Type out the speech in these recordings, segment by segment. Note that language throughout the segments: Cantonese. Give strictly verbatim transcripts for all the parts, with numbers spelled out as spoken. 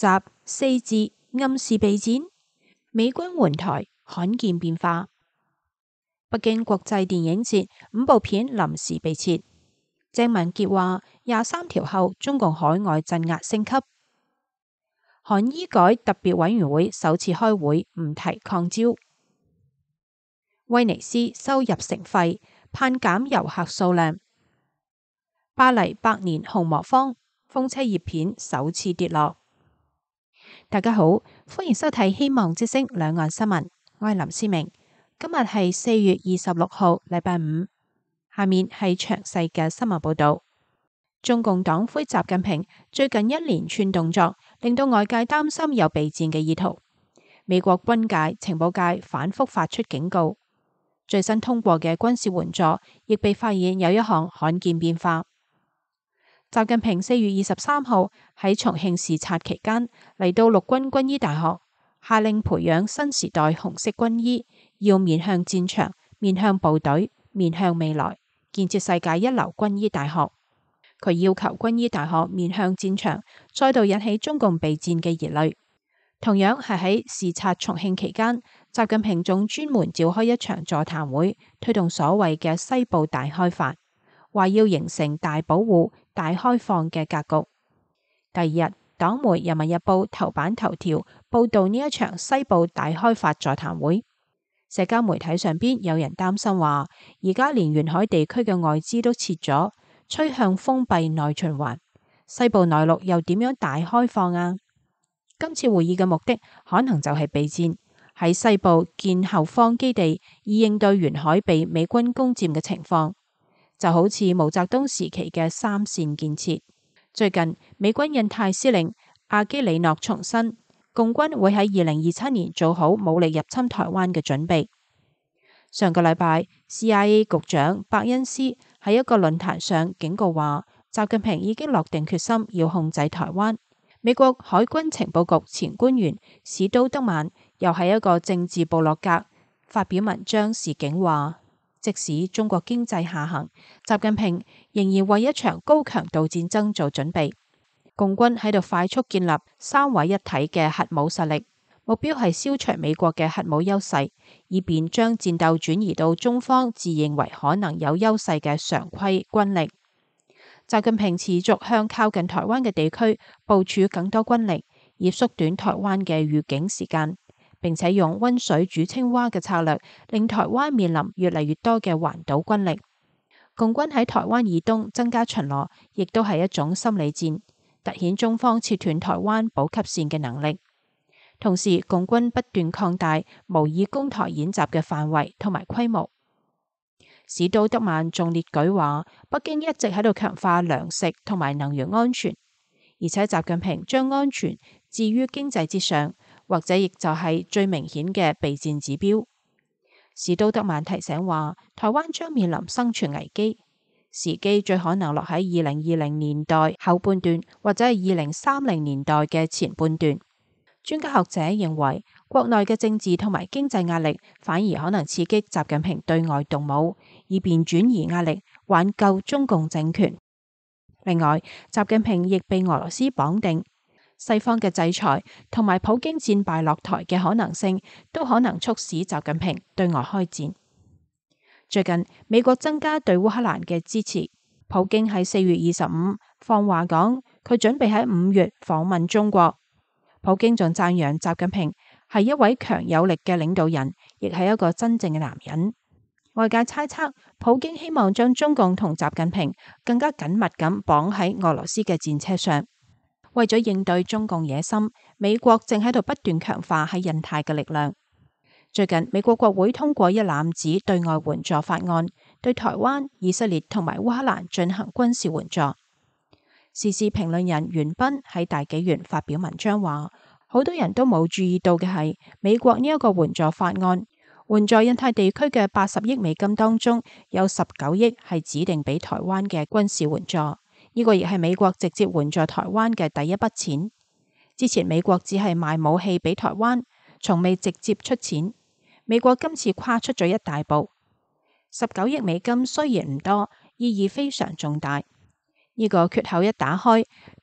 習四字暗示備戰，美軍援台罕見變化。北京國際電影節五部片臨時被撤。鄭文傑話廿三條後中共海外鎮壓升級。韓醫改特別委員會首次開會唔提抗招。威尼斯收入城費，盼減遊客數量。巴黎百年紅磨坊，風車葉片首次跌落。大家好，歡迎收睇希望之聲兩岸新聞，我係林思明。今日係四月二十六號，禮拜五。下面係詳細嘅新聞報道。中共黨魁習近平最近一連串動作，令到外界擔心有備戰嘅意圖。美國軍界、情報界反覆發出警告。最新通過嘅軍事援助，亦被發現有一項罕見變化。習近平四月二十三號喺重慶視察期間，嚟到陸軍軍醫大學，下令培養新時代紅色軍醫，要面向戰場、面向部隊、面向未來，建設世界一流軍醫大學。佢要求軍醫大學面向戰場，再度引起中共備戰嘅熱淚。同樣係喺視察重慶期間，習近平仲專門召開一場座談會，推動所謂嘅西部大開發，話要形成大保護、大開放嘅格局。第二日，黨媒《人民日報》頭版頭條報道呢一場西部大開發座談會。社交媒體上邊有人擔心話，而家連沿海地區嘅外資都撤咗，趨向封閉內循環，西部內陸又點樣大開放啊？今次會議嘅目的可能就係備戰，喺西部建後方基地，以應對沿海被美軍攻佔嘅情況，就好似毛澤東時期嘅三線建設。最近美軍印太司令阿基里諾重申，共軍會喺二零二七年做好武力入侵台灣嘅準備。上個禮拜 C I A 局長伯恩斯喺一個論壇上警告話，習近平已經落定決心要控制台灣。美國海軍情報局前官員史都德曼又喺一個政治部落格發表文章示警話，即使中國經濟下行，習近平仍然為一場高強度戰爭做準備。共軍喺度快速建立三位一體嘅核武實力，目標係消除美國嘅核武優勢，以便將戰鬥轉移到中方自認為可能有優勢嘅常規軍力。習近平持續向靠近台灣嘅地區部署更多軍力，以縮短台灣嘅預警時間，並且用溫水煮青蛙嘅策略，令台灣面臨越嚟越多嘅環島軍力。共軍喺台灣以東增加巡邏，亦都係一種心理戰，凸顯中方切斷台灣補給線嘅能力。同時，共軍不斷擴大模擬攻台演習嘅範圍同埋規模。史都德曼仲列舉話，北京一直喺度強化糧食同埋能源安全，而且習近平將安全置於經濟之上，或者亦就係最明顯嘅備戰指標。史都德曼提醒話，台灣將面臨生存危機，時機最可能落喺二零二零年代後半段，或者係二零三零年代嘅前半段。專家學者認為，國內嘅政治同埋經濟壓力反而可能刺激習近平對外動武，以便轉移壓力，挽救中共政權。另外，習近平亦被俄羅斯綁定，西方嘅制裁同埋普京戰敗落台嘅可能性，都可能促使習近平對外開戰。最近，美國增加對烏克蘭嘅支持，普京喺四月二十五放話講，佢準備喺五月訪問中國。普京仲讚揚習近平係一位強有力嘅領導人，亦係一個真正嘅男人。外界猜測，普京希望將中共同習近平更加緊密咁綁喺俄羅斯嘅戰車上。為咗應對中共野心，美國正喺度不斷強化喺印太嘅力量。最近，美國國會通過一攬子對外援助法案，對台灣、以色列同埋烏克蘭進行軍事援助。時事評論人袁彬喺大紀元發表文章話，好多人都冇注意到嘅係，美國呢一個援助法案，援助印太地區嘅八十億美金當中，有十九億係指定俾台灣嘅軍事援助，呢、這個亦係美國直接援助台灣嘅第一筆錢。之前美國只係賣武器俾台灣，從未直接出錢。美國今次跨出咗一大步，十九億美金雖然唔多，意義非常重大。呢個缺口一打開，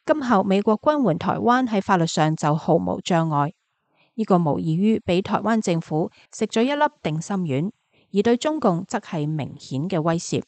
今後美國軍援台灣喺法律上就毫無障礙。呢個無異於俾台灣政府食咗一粒定心丸，而對中共則係明顯嘅威懾。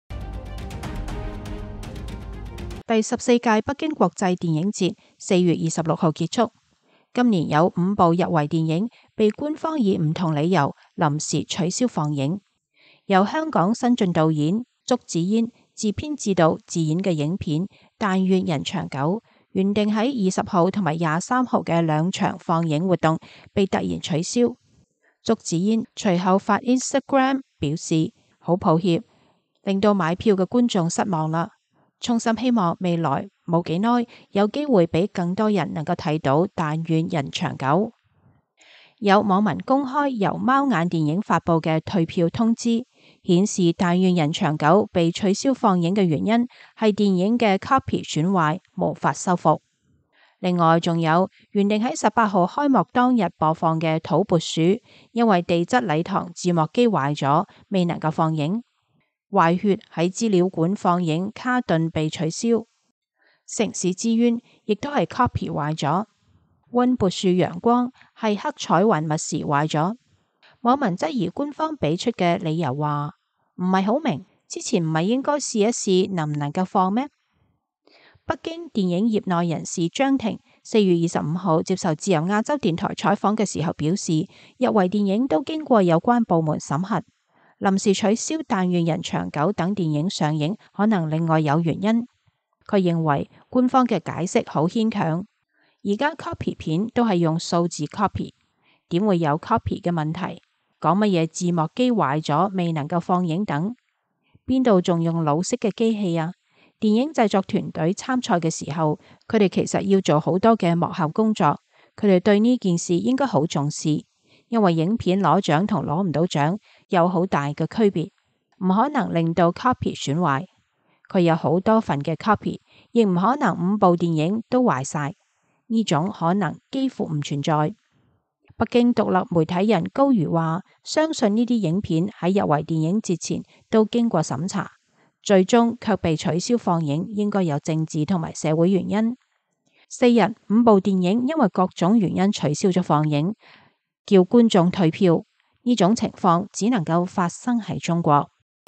第十四屆北京國際電影節四月二十六號結束，今年有五部入圍電影被官方以唔同理由臨時取消放映。由香港新晉導演祝子嫣自編自導自演嘅影片《但願人長久》，原定喺二十號同埋廿三號嘅兩場放映活動被突然取消。祝子嫣隨後發 Instagram 表示好抱歉，令到買票嘅觀眾失望啦。衷心希望未來冇幾耐有機會俾更多人能夠睇到但願人長久。有網民公開由貓眼電影發佈嘅退票通知，顯示但願人長久被取消放映嘅原因係電影嘅 copy 損壞，無法修復。另外仲有原定喺十八號開幕當日播放嘅土撥鼠，因為地質禮堂字幕機壞咗，未能夠放映。壞血喺資料館放映卡頓被取消，城市之淵亦都係 copy 壞咗。溫撥樹陽光係黑彩雲密時壞咗。網民質疑官方俾出嘅理由話唔係好明，之前唔係應該試一試能唔能夠放咩？北京電影業內人士張庭四月二十五號接受自由亞洲電台採訪嘅時候表示，入圍電影都經過有關部門審核。臨時取消《但願人長久》等電影上映，可能另外有原因。佢認為官方嘅解釋好牽強，而家 copy 片都係用數字 copy， 點會有 copy 嘅問題？講乜嘢字幕機壞咗未能夠放映等，邊度仲用老式嘅機器啊？電影製作團隊參賽嘅時候，佢哋其實要做好多嘅幕後工作，佢哋對呢件事應該好重視。因為影片攞獎同攞唔到獎有好大嘅區別，唔可能令到 copy 損壞。佢有好多份嘅 copy， 亦唔可能五部電影都壞晒，呢種可能幾乎唔存在。北京獨立媒體人高瑜話，相信呢啲影片喺入圍電影節前都經過審查，最終卻被取消放映，應該有政治同埋社會原因。四日五部電影因為各種原因取消咗放映，叫觀眾退票，呢種情況只能夠發生喺中國。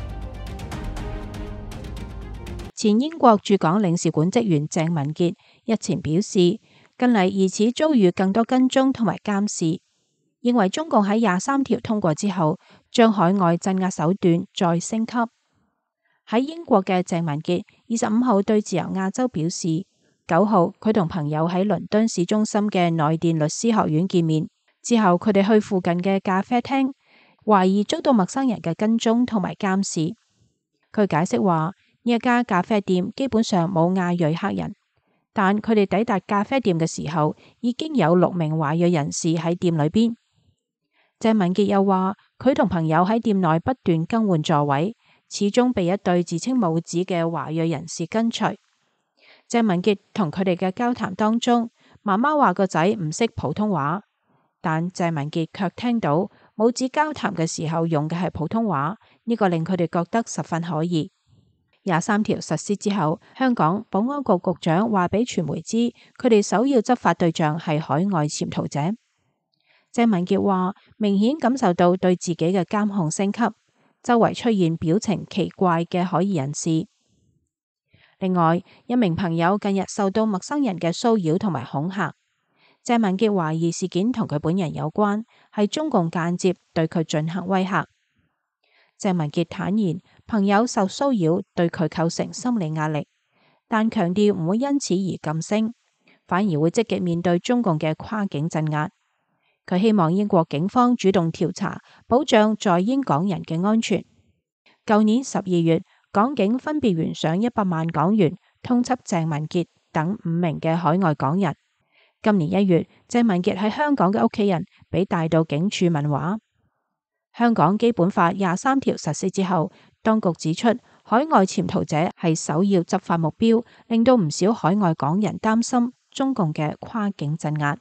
前英國駐港領事館職員鄭文傑日前表示，近嚟疑似遭遇更多跟蹤同埋監視，認為中共喺廿三條通過之後，將海外鎮壓手段再升級。喺英國嘅鄭文傑二十五號對自由亞洲表示，九號佢同朋友喺倫敦市中心嘅內殿律師學院見面。之後佢哋去附近嘅咖啡廳，懷疑遭到陌生人嘅跟蹤同埋監視。佢解釋話，呢一家咖啡店基本上冇亞裔客人，但佢哋抵達咖啡店嘅時候，已經有六名華裔人士喺店裏邊。鄭文傑又話，佢同朋友喺店內不斷更換座位，始終被一對自稱母子嘅華裔人士跟隨。鄭文傑同佢哋嘅交談當中，媽媽話個仔唔識普通話。但鄭文傑卻聽到母子交談嘅時候用嘅係普通話，呢個令佢哋覺得十分可疑。廿三條實施之後，香港保安局局長話俾傳媒知，佢哋首要執法對象係海外潛逃者。鄭文傑話，明顯感受到對自己嘅監控升級，周圍出現表情奇怪嘅可疑人士。另外，一名朋友近日受到陌生人嘅騷擾同埋恐嚇。鄭文傑懷疑事件同佢本人有關，係中共間接對佢進行威嚇。鄭文傑坦言，朋友受騷擾對佢構成心理壓力，但強調唔會因此而噤聲，反而會積極面對中共嘅跨境鎮壓。佢希望英國警方主動調查，保障在英港人嘅安全。舊年十二月，港警分別懸賞一百萬港元通緝鄭文傑等五名嘅海外港人。今年一月，鄭文傑喺香港嘅屋企人被帶到警署問話。香港基本法廿三條實施之後，當局指出海外潛逃者係首要執法目標，令到唔少海外港人擔心中共嘅跨境鎮壓。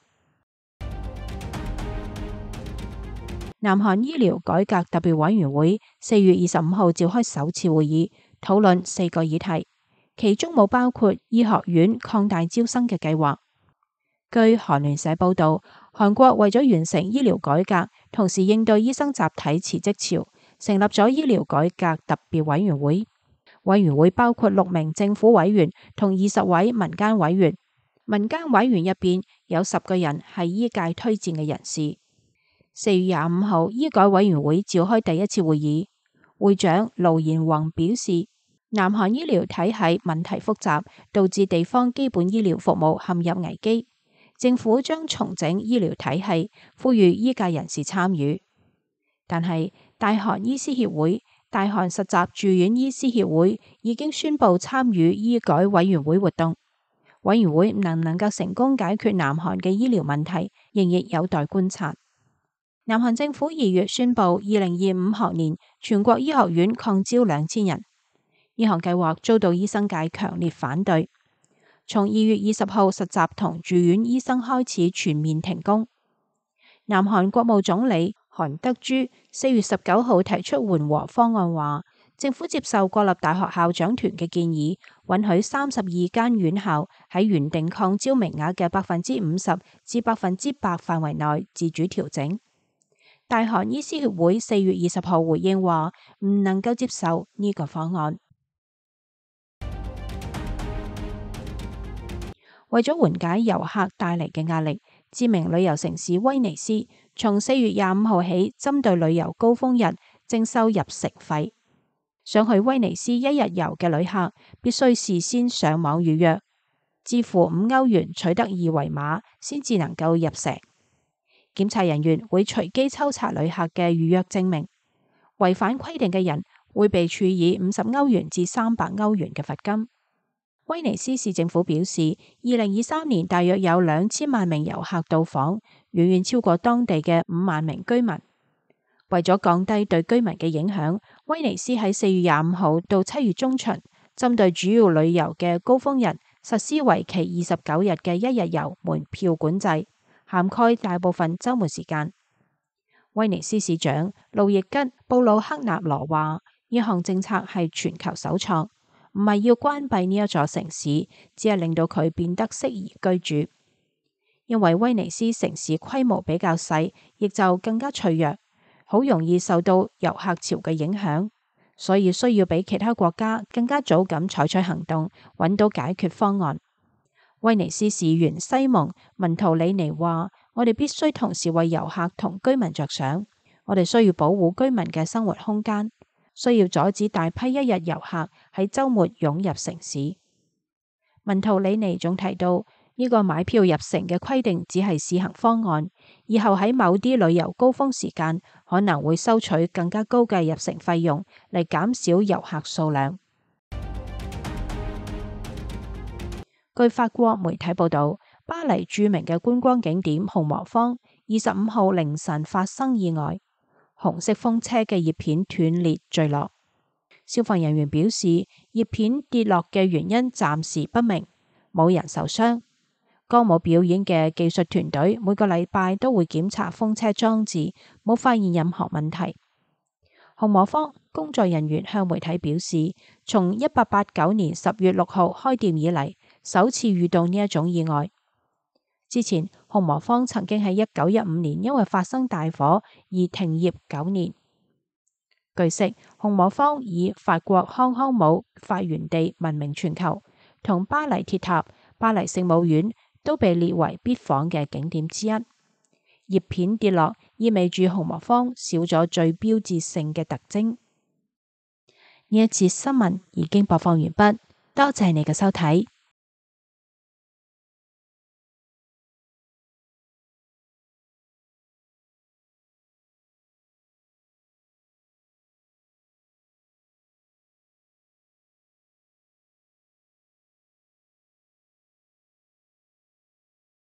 南韓醫療改革特別委員會四月二十五號召開首次會議，討論四個議題， 其中冇包括醫學院擴大招生嘅計劃。據韓聯社報導，韓國為咗完成醫療改革，同時應對醫生集體辭職潮，成立咗醫療改革特別委員會。委員會包括六名政府委員同二十位民間委員。民間委員入邊有十個人係醫界推薦嘅人士。四月廿五號，醫改委員會召開第一次會議，會長盧賢宏表示，南韓醫療體系問題複雜，導致地方基本醫療服務陷入危機。政府將重整醫療體系，呼籲醫界人士參與。但係大韓醫師協會、大韓實習住院醫師協會已經宣布參與醫改委員會活動。委員會能唔能夠成功解決南韓嘅醫療問題，仍然有待觀察。南韓政府二月宣布，二零二五學年全國醫學院擴招兩千人。呢項計劃遭到醫生界強烈反對。從二月二十號實習同住院醫生開始全面停工。南韓國務總理韓德珠四月十九號提出緩和方案，話政府接受國立大學校長團嘅建議，允許三十二間院校喺原定擴招名額嘅百分之五十至百分之百範圍內自主調整。大韓醫師協會四月二十號回應話，唔能夠接受呢個方案。為咗緩解遊客帶嚟嘅壓力，知名旅遊城市威尼斯從四月廿五號起，針對旅遊高峰日徵收入城費。想去威尼斯一日遊嘅旅客必須事先上網預約，支付五歐元取得二維碼，先至能夠入城。檢查人員會隨機抽查旅客嘅預約證明，違反規定嘅人會被處以五十歐元至三百歐元嘅罰金。威尼斯市政府表示，二零二三年大約有兩千萬名遊客到訪，遠遠超過當地嘅五萬名居民。為咗降低對居民嘅影響，威尼斯喺四月廿五號到七月中旬，針對主要旅遊嘅高峰日，實施為期二十九日嘅一日遊門票管制，涵蓋大部分週末時間。威尼斯市長路易吉布魯克納羅話：呢項政策係全球首創，唔係要關閉呢一座城市，只係令到佢變得適宜居住。因為威尼斯城市規模比較細，亦就更加脆弱，好容易受到遊客潮嘅影響，所以需要比其他國家更加早咁採取行動，揾到解決方案。威尼斯市員西蒙文圖里尼話：我哋必須同時為遊客同居民着想，我哋需要保護居民嘅生活空間，需要阻止大批一日遊客喺週末湧入城市。文圖里尼仲提到，呢個買票入城嘅規定只係試行方案，以後喺某啲旅遊高峰時間可能會收取更加高嘅入城費用，嚟減少遊客數量。據法國媒體報道，巴黎著名嘅觀光景點紅磨坊二十五號凌晨發生意外，紅色風車嘅葉片斷裂墜落。消防人員表示，葉片跌落嘅原因暫時不明，冇人受傷。歌舞表演嘅技術團隊每個禮拜都會檢查風車裝置，冇發現任何問題。紅磨坊工作人員向媒體表示，從一八八九年十月六號開店以嚟，首次遇到呢一種意外。之前紅磨坊曾經喺一九一五年因為發生大火而停業九年。據悉，紅磨坊以法國康康舞發源地聞名全球，同巴黎鐵塔、巴黎聖母院都被列為必訪嘅景點之一。葉片跌落意味住紅磨坊少咗最標誌性嘅特徵。呢一節新聞已經播放完畢，多謝你嘅收睇。